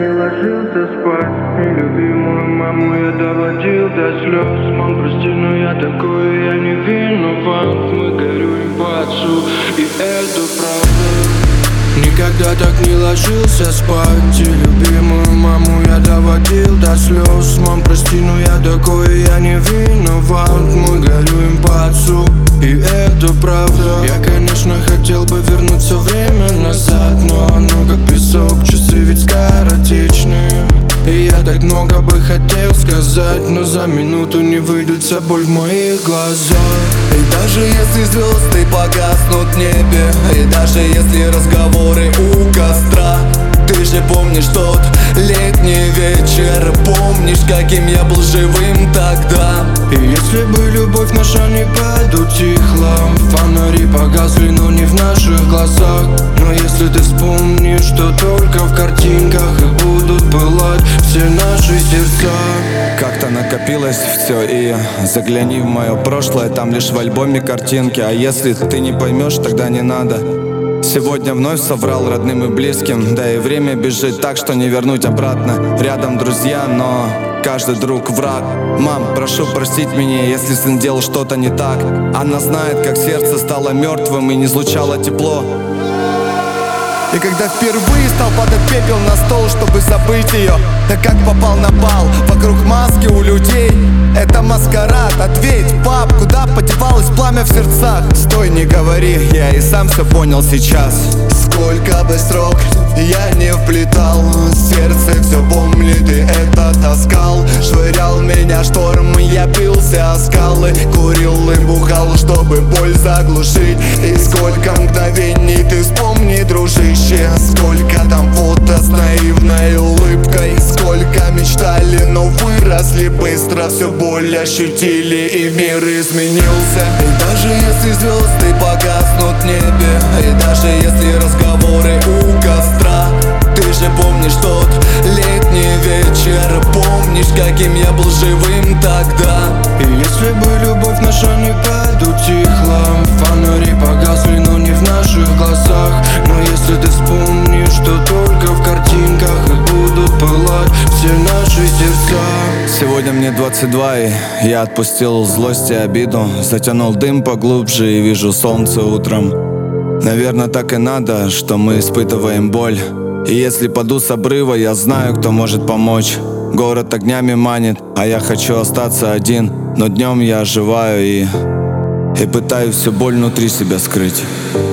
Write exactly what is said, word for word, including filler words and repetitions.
не ложился спать, и любимую маму я доводил до слез. Мам, прости, но я такой, я не виноват. Мы горюем по отцу, и это правда. Никогда так не ложился спать, и любимую маму я доводил до слез. Мам, прости, но я такой, я не виноват. Мы горюем по отцу, и это правда. Я, конечно, хотел бы вернуть все время назад, но оно как песок, часы ведь скоротечные. И я так много бы хотел сказать, но за минуту не выйдет вся боль в моих глазах. И даже если звезды погаснут в небе, и даже если разговоры у костра, ты же помнишь тот летний вечер, помнишь, каким я был живым тогда. И если бы любовь наша не подутихла, фонари погасли, но не в наших глазах. Но если ты вспомнишь, что только в картинках и будут пылать все наши сердца. Как-то накопилось все, и загляни в мое прошлое, там лишь в альбоме картинки. А если ты не поймешь, тогда не надо. Сегодня вновь соврал родным и близким, да и время бежит так, что не вернуть обратно. Рядом друзья, но каждый друг враг. Мам, прошу простить меня, если сын делал что-то не так. Она знает, как сердце стало мертвым и не излучало тепло. И когда впервые стал падать пепел на стол, чтобы забыть ее, так как попал на бал, вокруг маски у людей. Это маскарад, ответь, пап, куда подевалось пламя в сердцах? Стой, не говори, я и сам все понял сейчас. Сколько бы срок я не вплетал, сердце все помнит и это таскал. Швырял меня шторм, я бился о скалы, курил и бухал, чтобы боль заглушить. И сколько мгновений ты вспомни, дружище, сколько там фото с наивной улыбкой. Сколько мечтали, но выросли быстро, все боль ощутили и мир изменился. И даже если звезды погаснут в небе, и даже если разговоры у костра, ты же помнишь тот летний вечер, помнишь, каким я был живым тогда. И если бы любовь наша не подутихла, фонари погасли, но не в наших глазах. Но если ты вспомнишь, что только в картинках и будут пылать все наши сердца. Сегодня мне двадцать два, и я отпустил злость и обиду, затянул дым поглубже и вижу солнце утром. Наверное, так и надо, что мы испытываем боль. И если паду с обрыва, я знаю, кто может помочь. Город огнями манит, а я хочу остаться один. Но днем я оживаю и, и пытаюсь всю боль внутри себя скрыть.